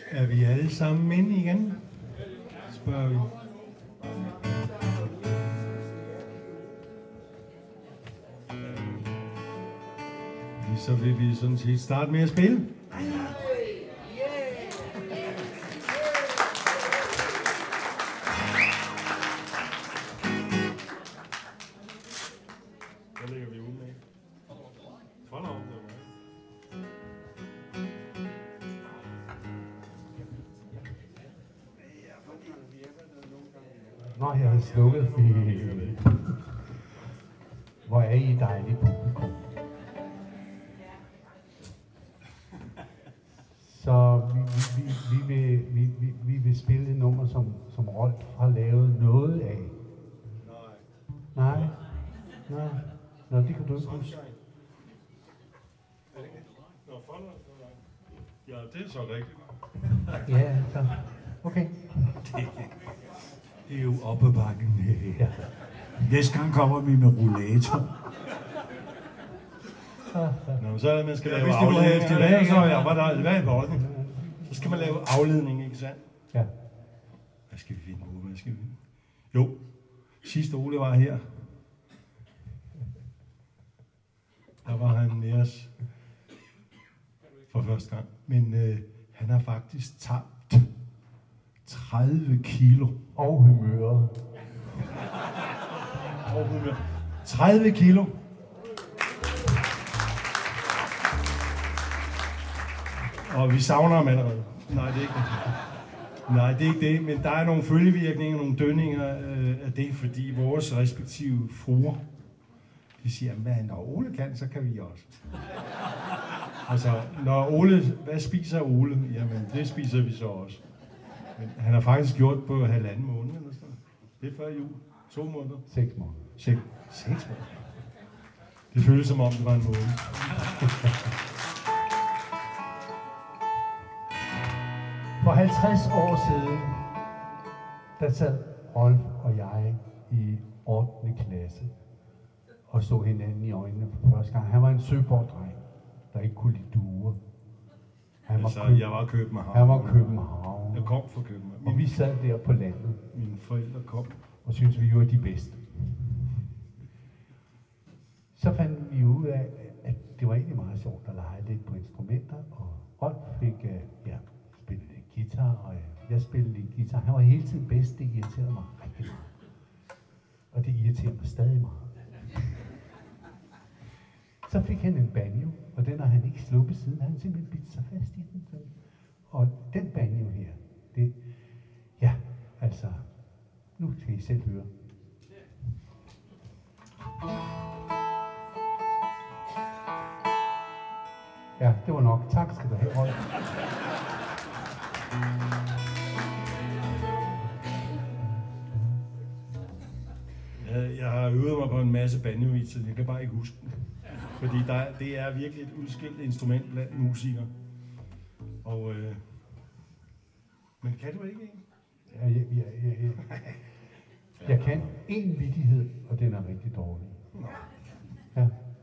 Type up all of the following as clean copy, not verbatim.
Er vi alle sammen inde igen? Spørger vi. Så vil vi sådan set starte med at spille. Hvad lægger vi ud med? Hold op, Nå, jeg har slukket. Hvor er I dejlige publikum. Så vi vil spille et nummer, som Rolf har lavet noget af. Nej. Nå, det kan du ikke huske. Ja, det er så rigtigt. Ja, så. Okay. Det er jo op ad bakken. Ja. Næste gang kommer vi med rollator. Nå, så er det, man skal lave afledning. Så skal man lave afledning, ikke sandt? Ja. Hvad skal vi finde på? Jo, sidste Ole var her. Der var han med os for første gang. Men han har faktisk tabt 30 kilo. Og humøret. 30 kilo. Og vi savner ham allerede. Nej, det er ikke det. Nej, det er ikke det. Men der er nogle følgevirkninger, nogle dønninger af det, fordi vores respektive fruer, de siger, at når Ole kan, så kan vi også. Altså, når Ole, hvad spiser Ole? Jamen, det spiser vi så også. Men han har faktisk gjort på 1,5 måned eller sådan. Det er før jul. 2 måneder. 6 måneder. 6 måneder. Det føles som om, det var en måned. For 50 år siden, der sad Rolf og jeg i 8. klasse og så hinanden i øjnene for første gang. Han var en søborg-dreng, der ikke kunne lide duer. Jeg var København. Han var København. Jeg kom fra København. Og vi sad der på landet. Mine forældre kom. Og syntes, vi var de bedste. Så fandt vi ud af, at det var egentlig meget sjovt at lege lidt på instrumenter. Og Rolf fik spillet lidt guitar, og jeg spillede lidt guitar. Han var hele tiden bedst. Det irriterede mig rigtig meget. Og det irriterer mig stadig meget. Så fik han en banjo, og den har han ikke sluppet siden. Han har simpelthen bidt sig fast i den. Og den banjo her, det... Ja, altså... Nu skal I selv høre. Ja, det var nok. Tak skal du have, Rolf. Jeg har øvet mig på en masse banjoviser, jeg kan bare ikke huske den. Fordi det er virkelig et udskilt instrument blandt musikere. Og, men kan du ikke en? Jeg kan en vittighed, og den er rigtig dårlig. Ja,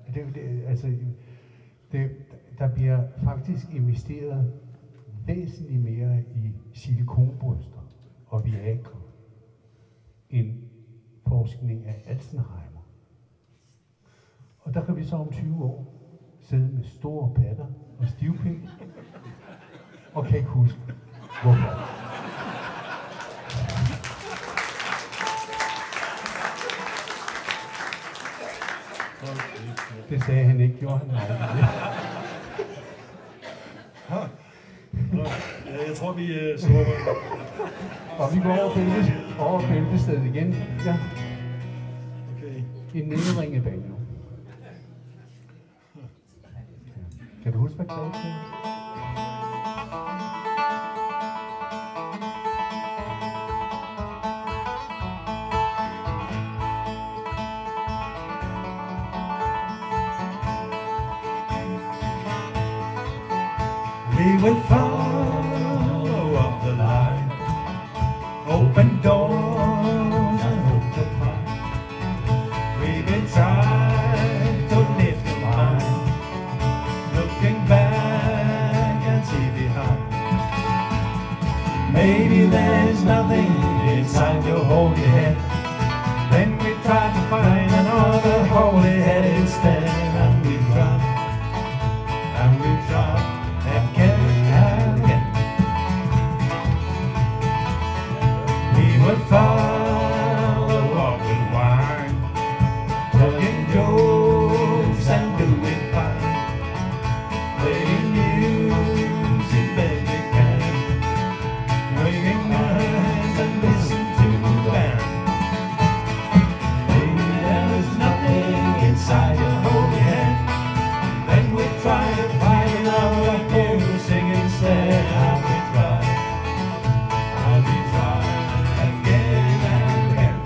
der bliver faktisk investeret væsentligt mere i silikonbryster og Viagra end forskning af Alzheimer. Og der kan vi så om 20 år sidde med store patter og stivpik og kan ikke huske, hvorfor. Det sagde han ikke, gjorde han? Nej. Jeg tror, vi slår. Og vi går over bæltestedet igen. Ja. Okay. En nedringet banjo. Kan du huske, hvad klaget er? We will follow up the line, open doors and hope to find. We've been trying to live the mind, looking back and see behind. maybe there's nothing inside your holy head. Then we try to find another holy head instead. And we try again and again. We would follow what we want, telling jokes and doing fine, playing music that we can, waving hands and listen to the band. Maybe there's nothing inside your holy head. Then we try to find another music instead. And we try again and again.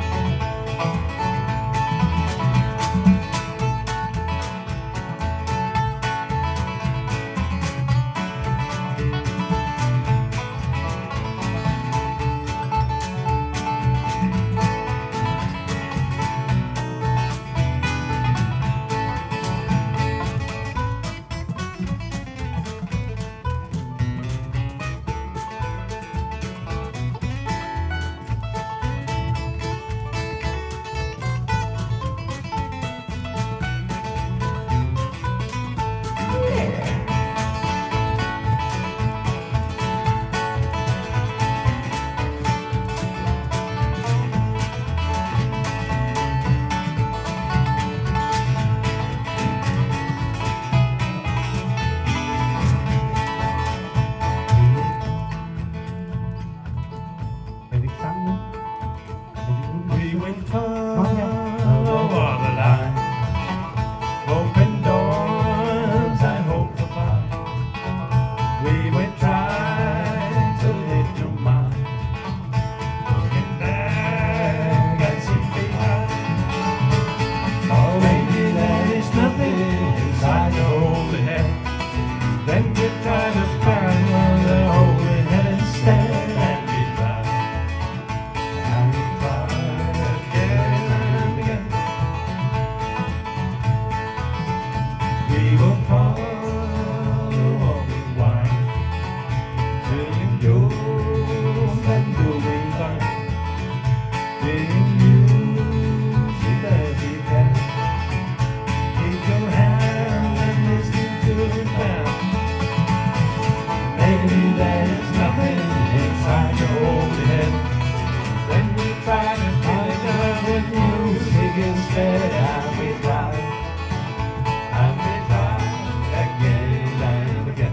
Er det ikke sammen nu? We went far over the line, open doors I hope to find. We would try to lift your mind, looking back and see behind. Oh, maybe there is nothing inside your holy head. Then we try to find another holy head instead. And we try again and again. We will follow what we want, telling jokes and doing fine, playing music that we can. Keep your hand and listen to the band. Maybe there's nothing inside your holy head. Then we try to find another music instead. And we try again and again.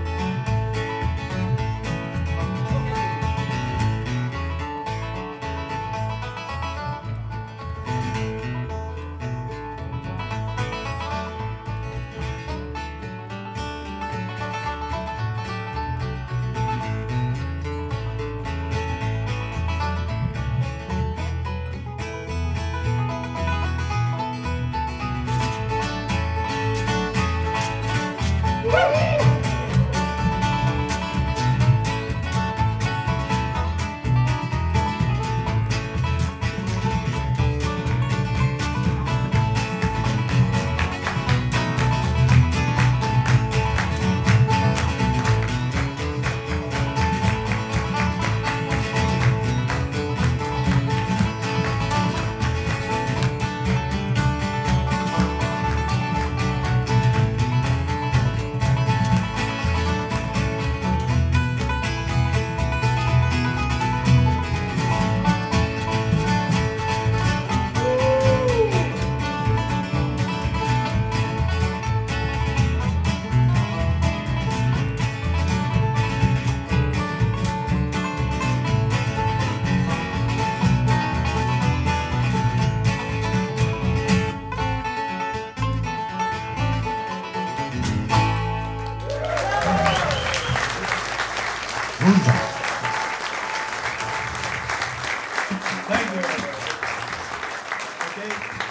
Thank you. Okay.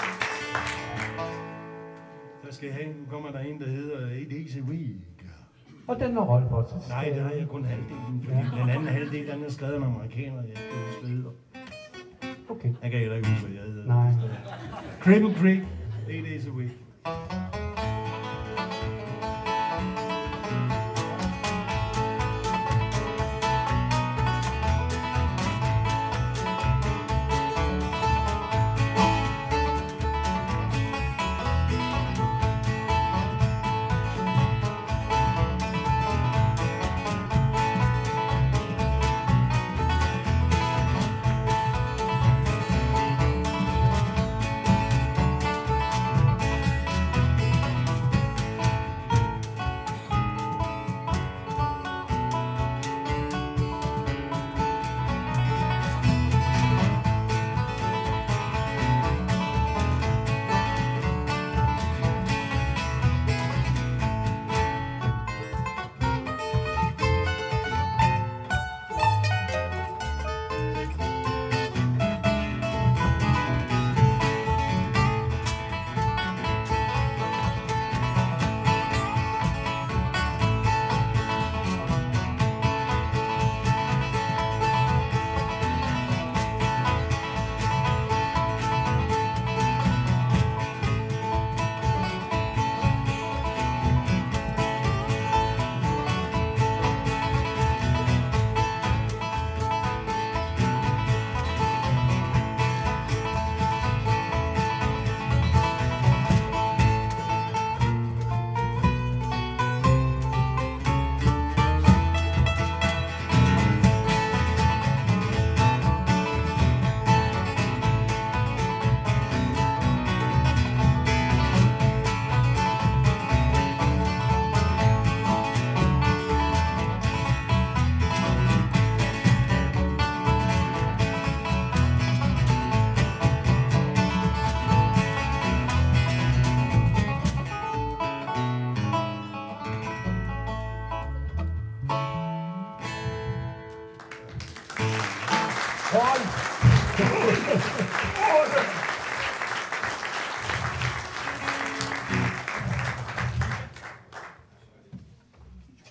Så skal jeg have, nu kommer der en, der hedder 8 Days a Week. Og den har Rolf også. Nej, det har jeg kun halvdelen, fordi den anden halvdel, den er skrevet af en amerikaner, jeg ikke huske, hvad hedder. Okay. Jeg kan heller ikke huske, hvad jeg hedder. Nej. Cripple Creek, 8 Days a Week.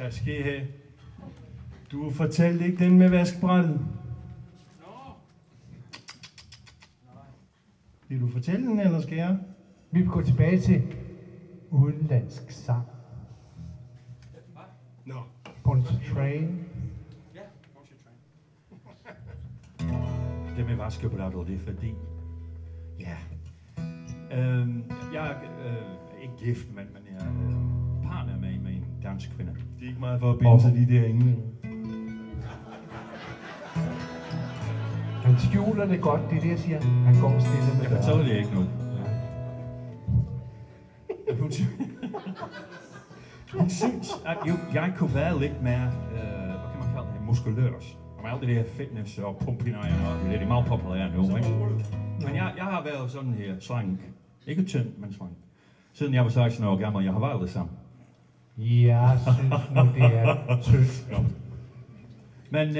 Tak skal I have. Du fortalte ikke den med vaskebrættet? Vil du fortælle den, eller skal jeg? Vi vil gå tilbage til udenlandsk sang. Nå. Ponce Train. Det med vaskebrættet, det er fordi... Ja. Jeg er ikke gift, men jeg er partner med en dansk kvinde. Det er ikke meget for at binde sig de der engle. Han skjuler det godt, det er det, jeg siger. Han går stille med Jeg døren. fortæller det ikke noget. Hun synes, at jeg kunne være lidt mere, hvad kan man kalde det, muskuløs. Og alt det der fitness og pumpinøjen og det er meget populært nu, ikke? Men jeg har været sådan her, slank. Ikke tynd, men slank. Siden jeg var 16 år gammel, jeg har været det samme. Jeg synes nu, det er tyndt. Ja. Men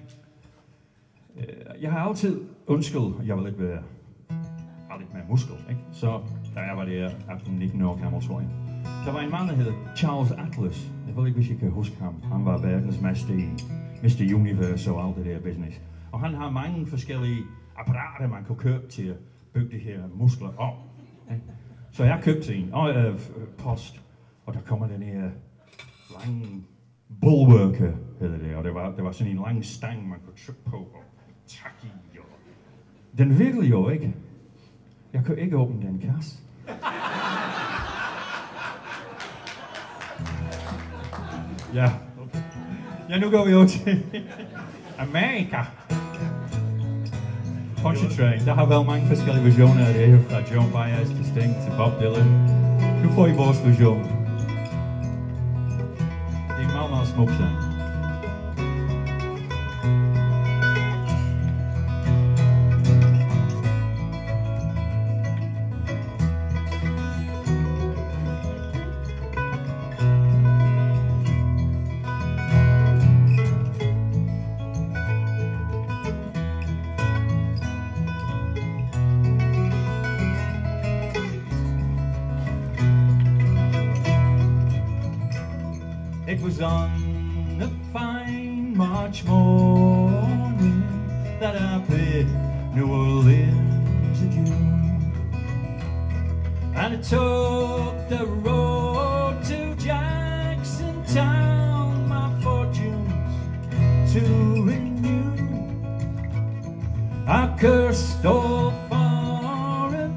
jeg har altid ønsket, at jeg ville være lidt mere muskel, ikke? Så da jeg var der 18-19 år gammel, tror jeg. Der var en mand, der hed Charles Atlas. Jeg ved ikke, hvis I kan huske ham. Han var verdensmester i Mr. Universe og alt det der business. Og han har mange forskellige apparater, man kunne købe til at bygge de her muskler op. Ikke? Så jeg købte en post, og der kommer den her lange bulwarker, hedder det. Og det var sådan en lang stang, man kunne trykke på og trække i. Og den virkede jo ikke. Jeg kunne ikke åbne den kasse. Ja. Ja, nu går vi over til Amerika. Ponce Train. Der har været mange forskellige versioner af det her, fra Joan Baez til Sting til Bob Dylan. Nu får I vores version. Det er en meget, meget smuk sang. It was on a fine March morning that I bid New Orleans adieu, and I took the road to Jacksontown, my fortunes to renew. I cursed all foreign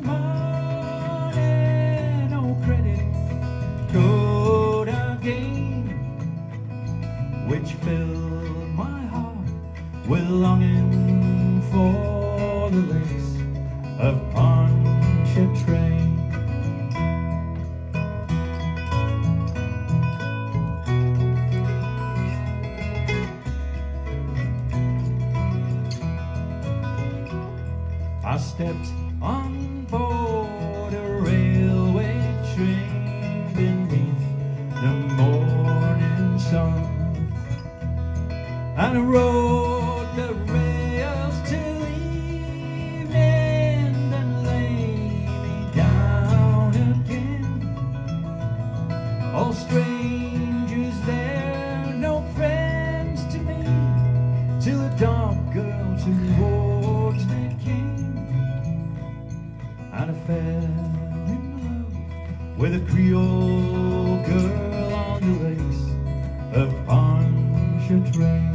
money, no credit could I gain, which filled my heart with longing for the lakes of Pontchartrain. I stepped on board a railway train beneath the morning sun, and I rode the rails till evening, then lay me down again. All strangers there, no friends to me, till a dark girl towards me came, and I fell in love with a Creole girl on the lakes of Pontchartrain.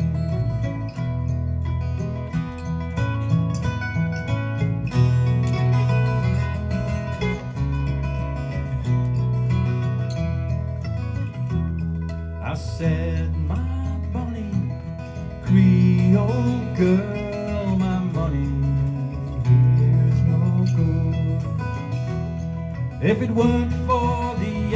I said, my bonny Creole girl, my money here's no good. If it weren't for the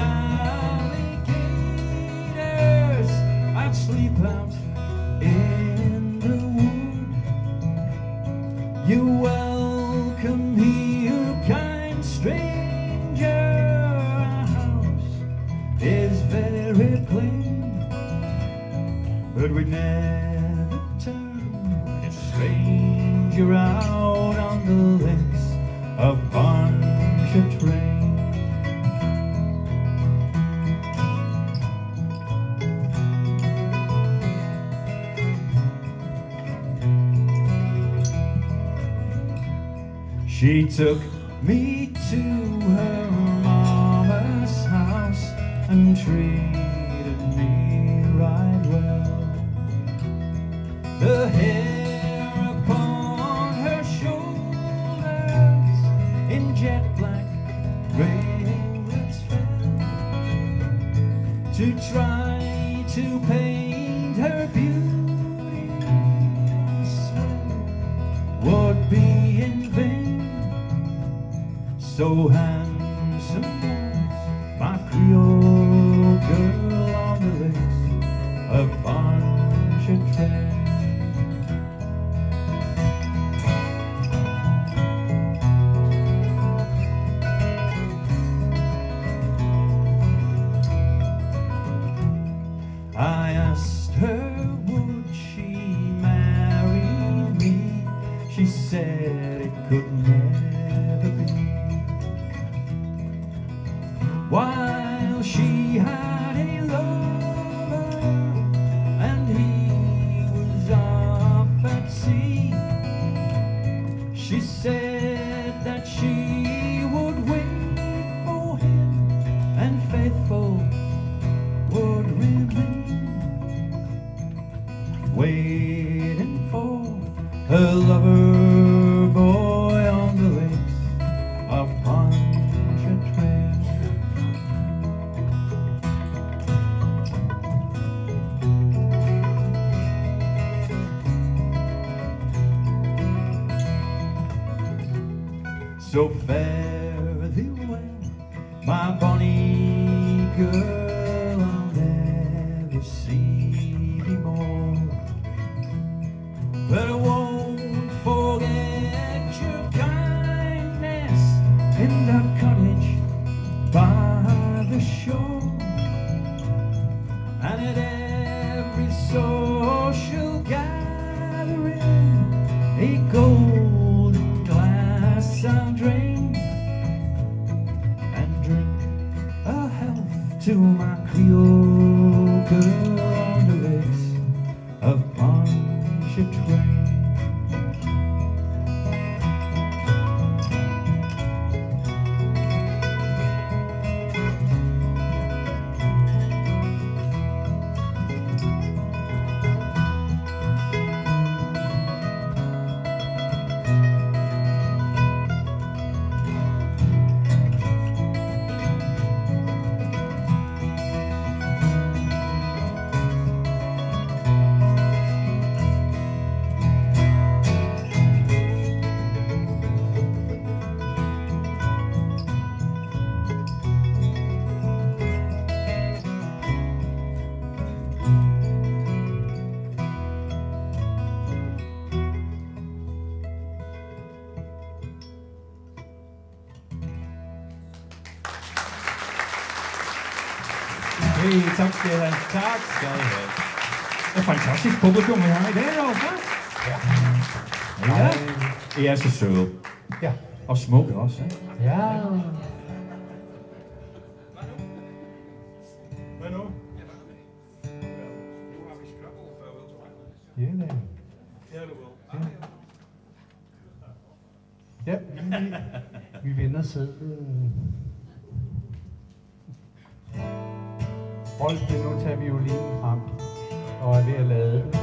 alligators, I'd sleep out in the wood. You're welcome here, kind stranger. Our house is very plain, but we never turn a stranger out on the lakes of Pontchartrain. She took me to her mama's house and treated me right well. The hair upon her shoulders in jet black ringlets fell to try to paint her beauty would be in vain. So handsome was my Creole girl on the lakes of Pontchartrain. I asked her, would she marry me? She said it could never be. While she had a lover and he was off at sea, she said that she would wait for him and faithful would remain, waiting for her lover boy on the lakes of Pontchartrain. So fare thee well, my bonny girl, I'll never see thee more. But I won't forget your kindness in that cottage by the shore. And at every social gathering, a golden glass I'll drain and drink a health to my Creole girl on the lakes of Pontchartrain. Hey, tak skal I have. Tak skal I have. Det er fantastisk publikum, vi har i dag, dog. Ja. I er så søde. Ja. Og smukke også, ikke? Ja. Hvad nu? Ja, da. Ja, du vil. Ja, vi vender sædlen. Rolf vil nu tage violinen frem og er ved at lade den.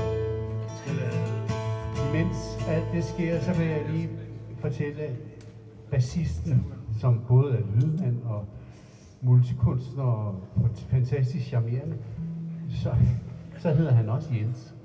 Mens alt det sker, så vil jeg lige fortælle bassisten, som både er lydmand og multikunstner og fantastisk charmerende, så hedder han også Jens.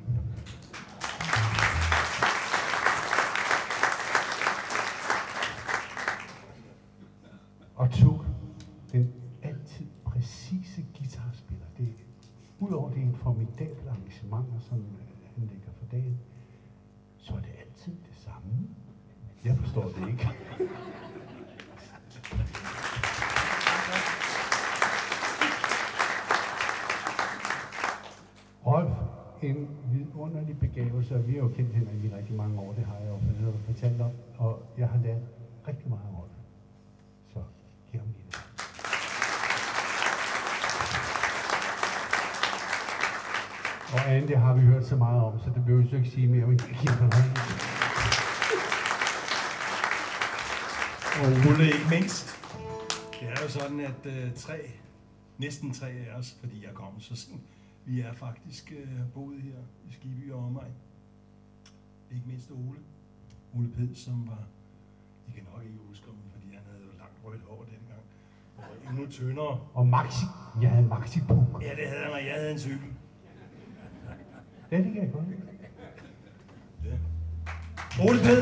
Og Tug, den altid præcise guitarspiller, det udover det formidable arrangementer, som han lægger for dagen, så er det altid det samme. Jeg forstår det ikke. Rolf, en vidunderlig begævelse, og vi har jo kendt hinanden i rigtig mange år, det har jeg jo fortalt om, og jeg har lært rigtig meget af Rolf. Så giv ham lige det. Og Anne, det har vi hørt så meget om, så det behøver vi ikke sige mere, men giv ham en hånd. Og Ole ikke mindst. Det er jo sådan, at næsten tre af os, fordi jeg kom så sent, vi er faktisk boet her i Skibby og omegn. Ikke mindst Ole Ped, som var, I kan nok ikke huske ham, fordi han havde jo langt rødt hår dengang, og endnu tyndere. Og Maxi, jeg havde en Maxi-puk. Ja, det havde han, og jeg havde en cykel. Ja, det kan jeg godt. Ja. Ole Ped!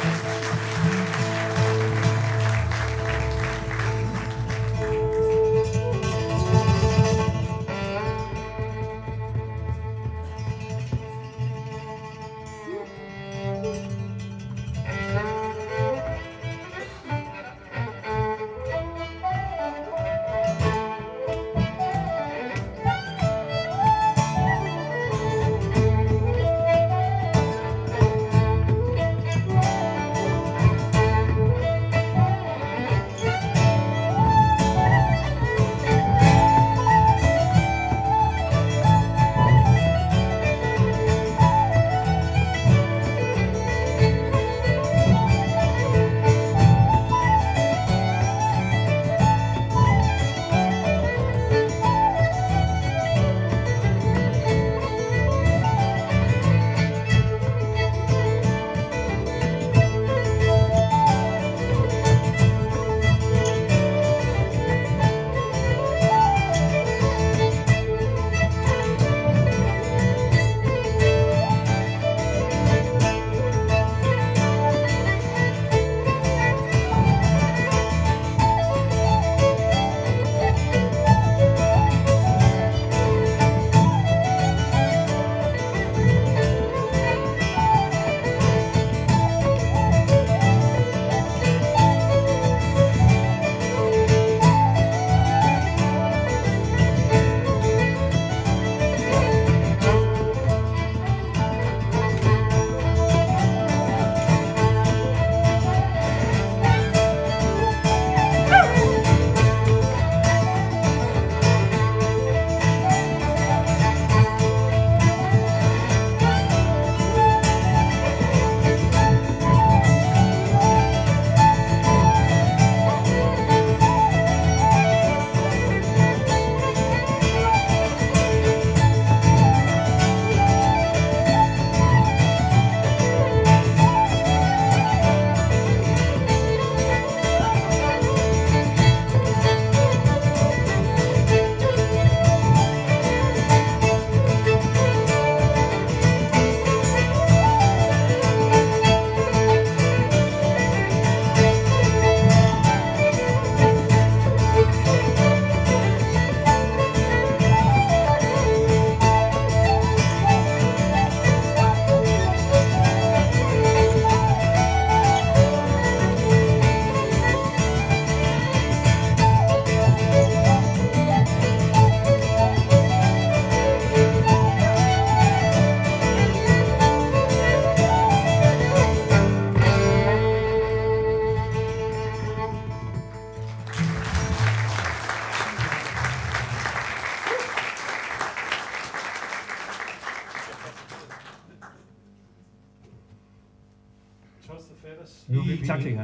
Tak til jer.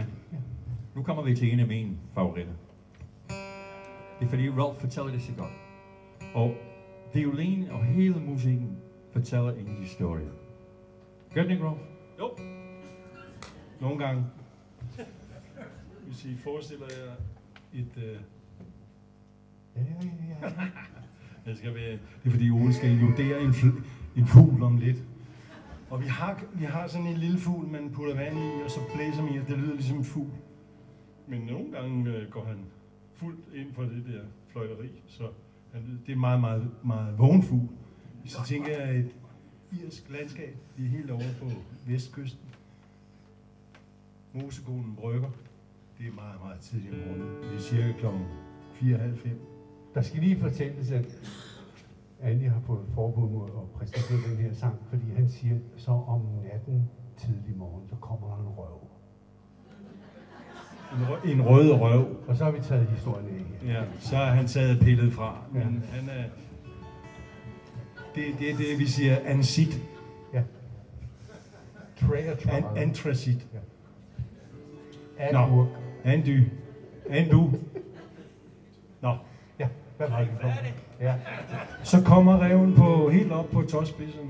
Nu kommer vi til en af mine favoritter. Det er fordi Rolf fortæller det så godt. Og violin og hele musikken fortæller en historie. Gør det ikke, Rolf? Jo. Nogle gange. Hvis I forestiller jer et... Ja. Det skal være... Det er fordi Ole skal illudere en fugl om lidt. Og vi har sådan en lille fugl, man putter vand i, og så blæser man i, og det lyder ligesom en fugl. Men nogle gange går han fuldt ind for det der fløjteri, så det er en meget, meget, meget vågen fugl. Så tænker jeg et irsk landskab, det er helt over på vestkysten. Mosekonen brygger, det er meget, meget tidligt om morgenen. Det er cirka klokken 4:30. Der skal lige fortælles, at Andy har fået forbud mod at præsentere den her sang, fordi han siger, så om natten tidlig morgen, så kommer der en røv. En rød røv. Og så har vi taget historien af her. Ja, så har han taget pillet fra. Men han er... Det er det, vi siger ancit. Ja. Antracit. Ja. Agurk. Andu. Nå, Ja, hvad var det for? Ja. så kommer reven helt op på tåspidserne.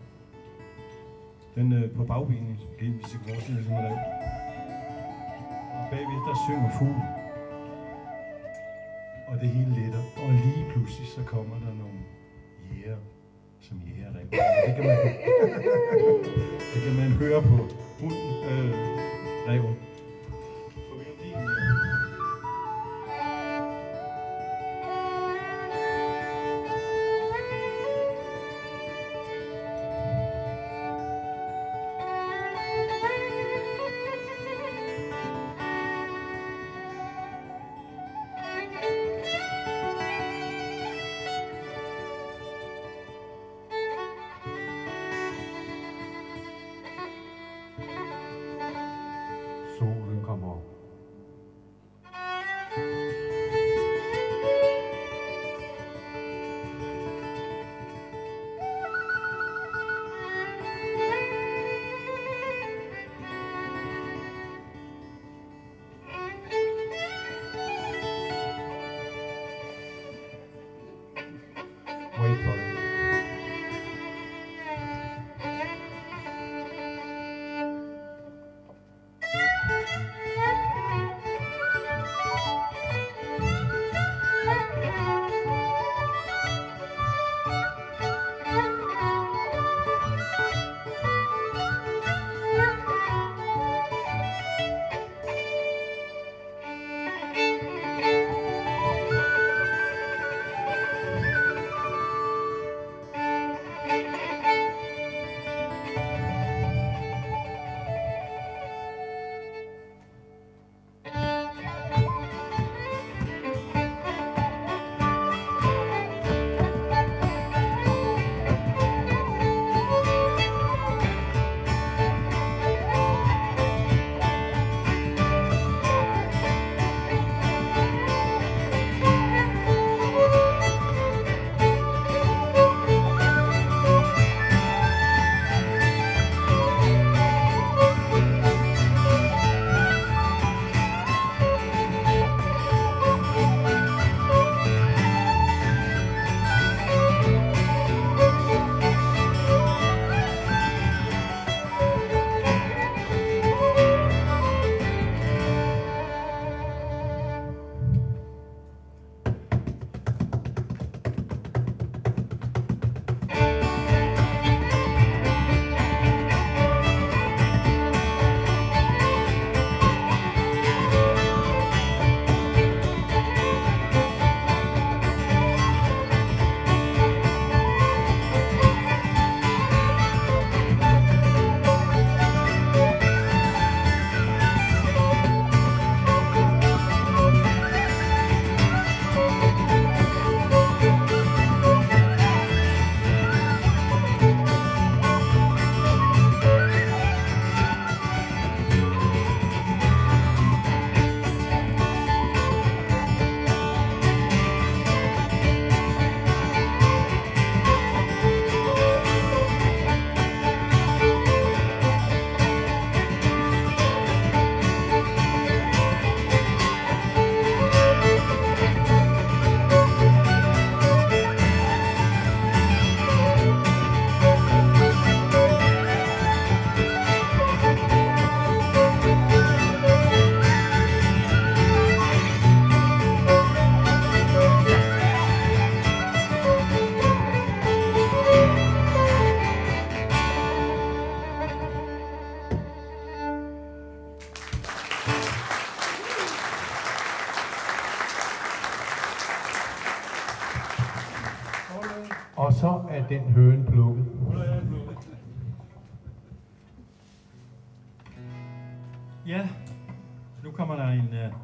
Den på bagbenet, hvis I kan forestille jer sådan en rev. Og bagved, der synger fugl. Og det hele letter. Og lige pludselig, så kommer der nogle jæger, som jæger rev. Det kan man høre på hunden, reven. På melodien. Solen kommer op. Wait for it. Og så er den høne plukket. Ja, nu kommer der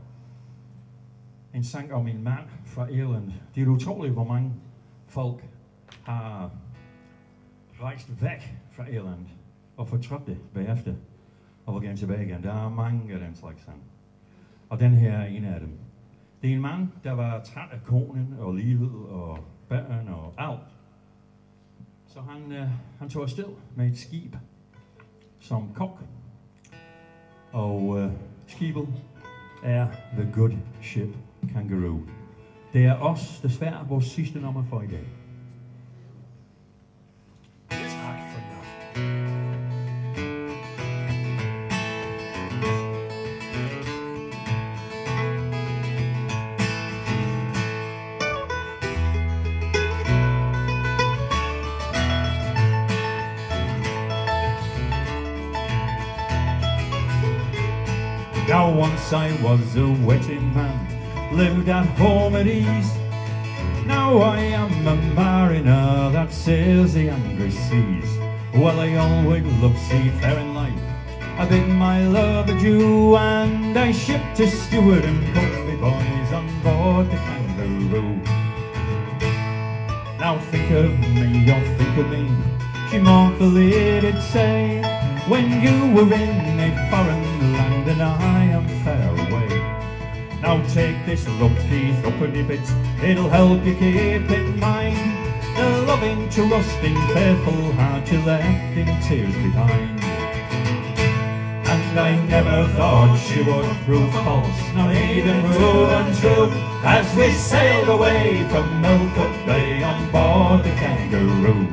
en sang om en mand fra Irland. Det er utroligt, hvor mange folk har rejst væk fra Irland og fortrudt det bagefter og vil gerne tilbage igen. Der er mange af den slags sang. Og den her er en af dem. Det er en mand, der var træt af konen og livet og børn og alt. Så han tog afsted med et skib som kok. Og skibet er The Good Ship Kangaroo. Det er også desværre vores sidste nummer for i dag. Tak for i aften. Now once I was a waiting man, lived at home at ease. Now I am a mariner that sails the angry seas. Well, I always loved seafaring life. I bid my love adieu, and I shipped a steward and company boys on board the Kangaroo. Now think of me, or think of me, she mournfully did say, when you were in a foreign land and I am far away. Now take this lucky threepenny bit, it'll help you keep in mind the loving, trusting, faithful heart you left in tears behind. And I never thought she would prove false, not even prove untrue, as we sailed away from Milford Bay on board the Kangaroo.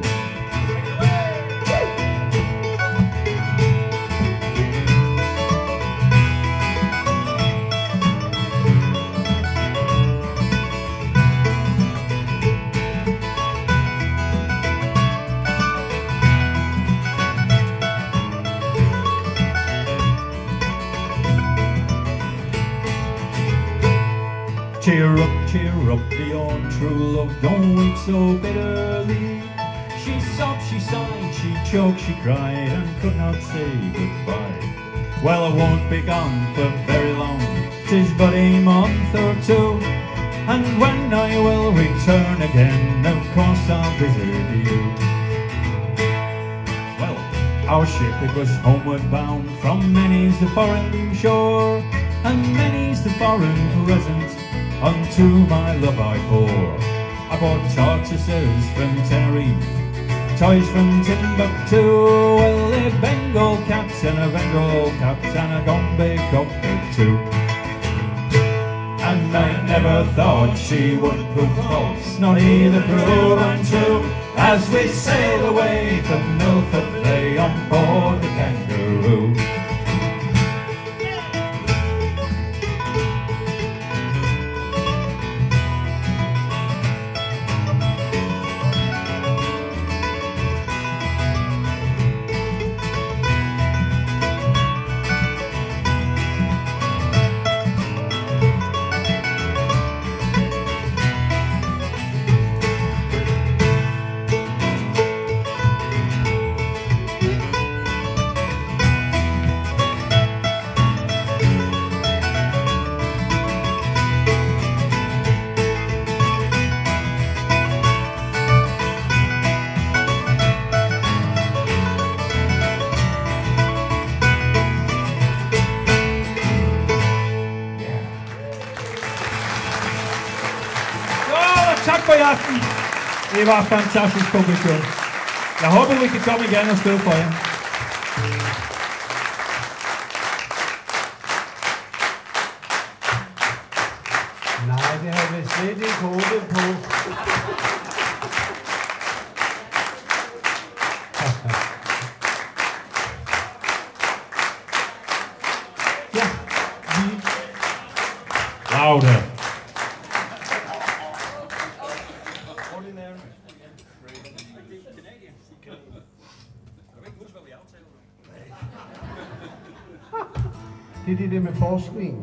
Cheer up, the old true love, don't weep so bitterly. She sobbed, she sighed, she choked, she cried, and could not say goodbye. Well, I won't be gone for very long, 'tis but a month or two, and when I will return again, of course I'll visit you. Well, our ship, it was homeward bound, from many's the foreign shore, and many's the foreign present unto my love I pour. I bought tortoises from Tenerife, toys from Timbuktu, well, a Bengal cat and a Bengal cat and a Gombe cockatoo. And I never thought she would prove false, not either prove untrue, as we sailed away from Milford Bay on board the Kangaroo. Tak for i aften. Det var fantastisk publikum. Jeg håber, vi kan komme igen og spille for jer. Nej, det har vi slet ikke håbet på. Ja, vi... Louder. Det er det med forskningen.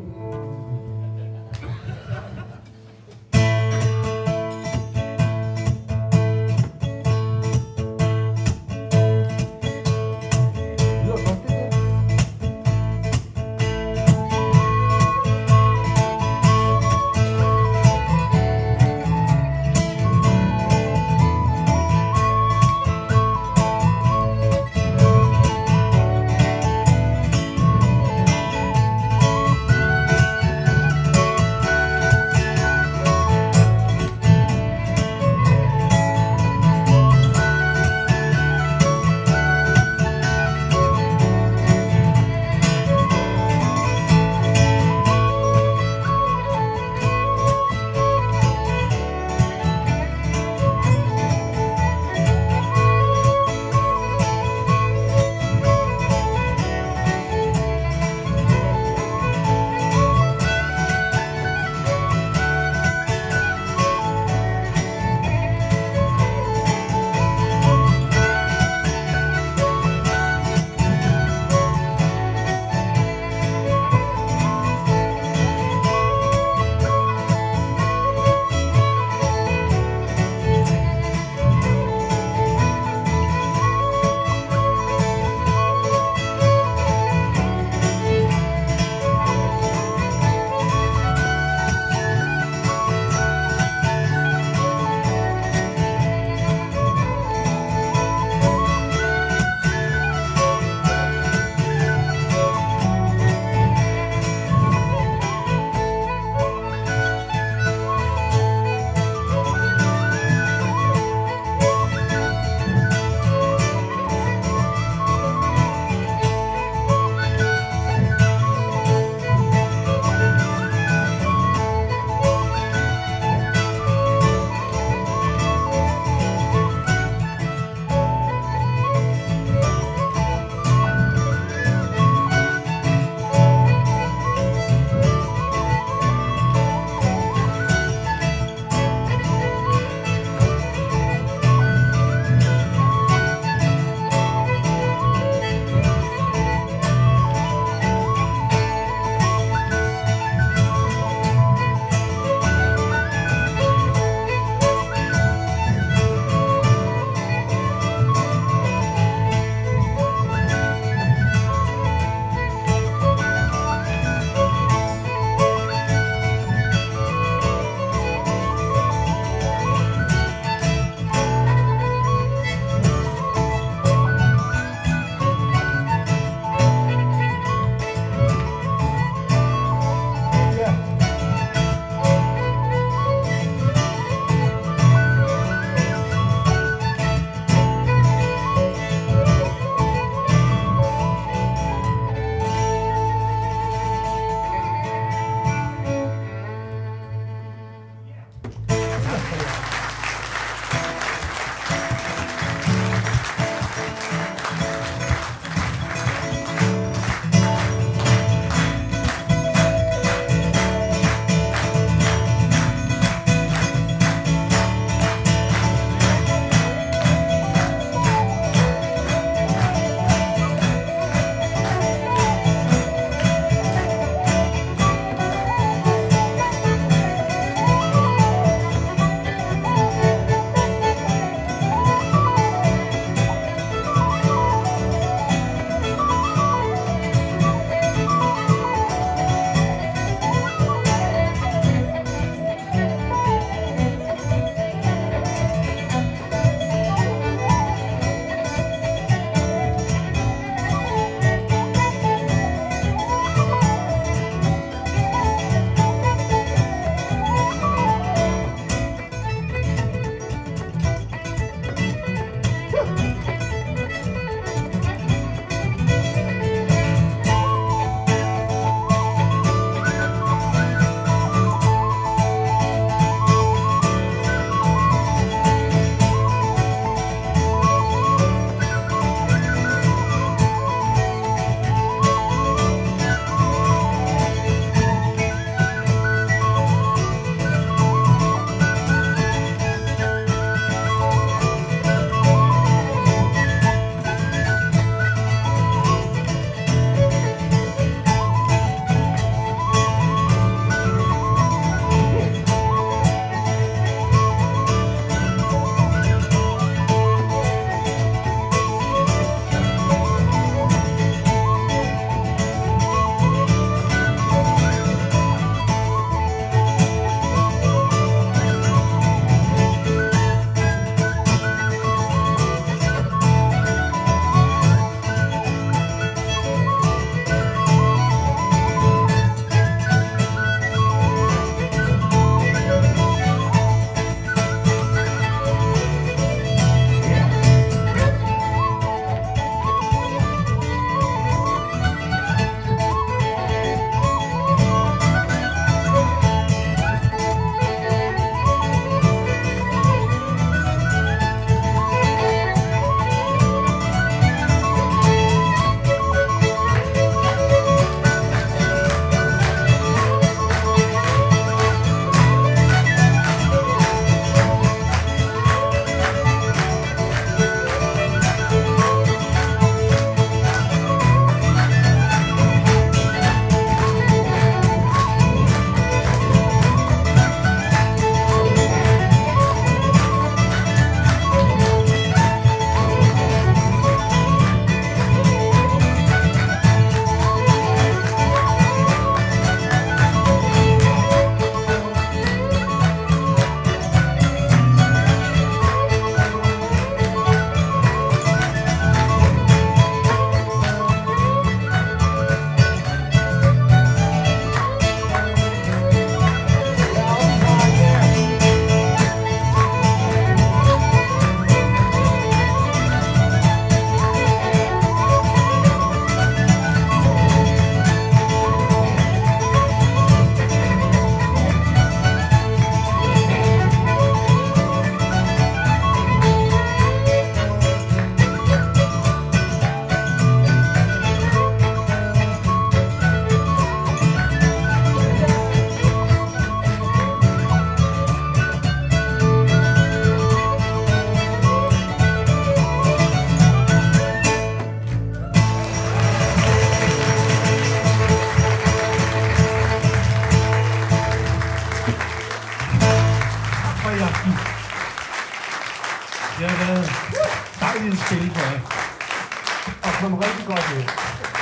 Det har været dejligt at spille for jer. Og kom rigtig godt ud.